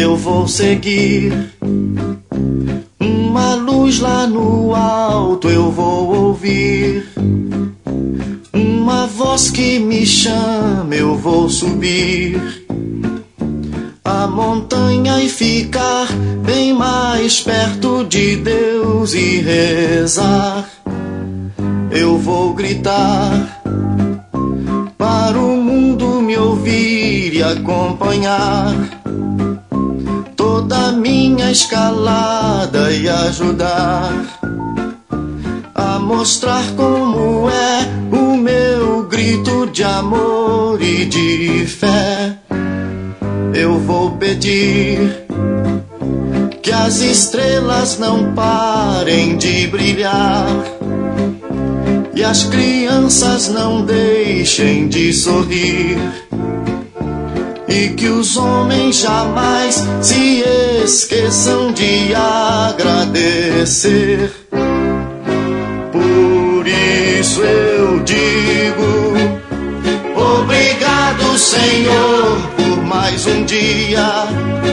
eu vou seguir. Uma luz lá no alto eu vou ouvir. Uma voz que me chama, eu vou subir a montanha e ficar bem mais perto de Deus e rezar. Eu vou gritar para o mundo me ouvir e acompanhar toda a minha escalada e ajudar a mostrar como é o meu grito de amor e de fé. Eu vou pedir que as estrelas não parem de brilhar e as crianças não deixem de sorrir, e que os homens jamais se esqueçam de agradecer. Por isso eu digo: obrigado, Senhor, por mais um dia.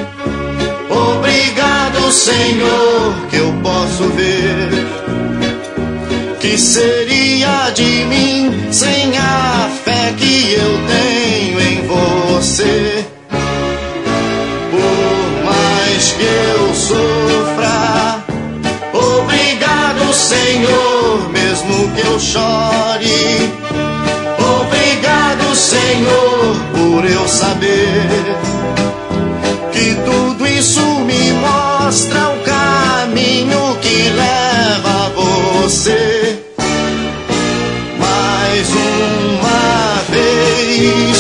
Obrigado, Senhor, que eu posso ver. Que seria de mim sem a fé que eu tenho em você? Por mais que eu sofra, obrigado, Senhor, mesmo que eu chore. Obrigado, Senhor, por eu saber que tudo isso me mostra o caminho que leva a você. Mais uma vez